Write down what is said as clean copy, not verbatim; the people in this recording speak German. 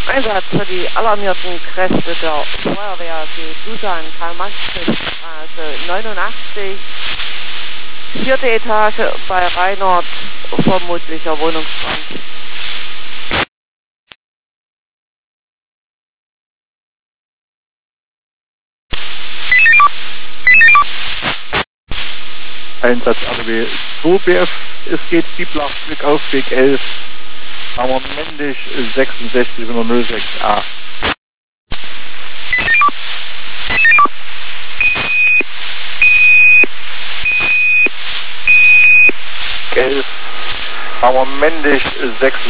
Einsatz für die alarmierten Kräfte der Feuerwehr, die Susan Karl-Marx-Straße 89, 4. Etage bei Reinhardt, vermutlicher Wohnungsbrand. Einsatz RW 2BF, es geht Bieblach, auf Weg 11, Hammer Mendig 6606A. Hammer Mendig 6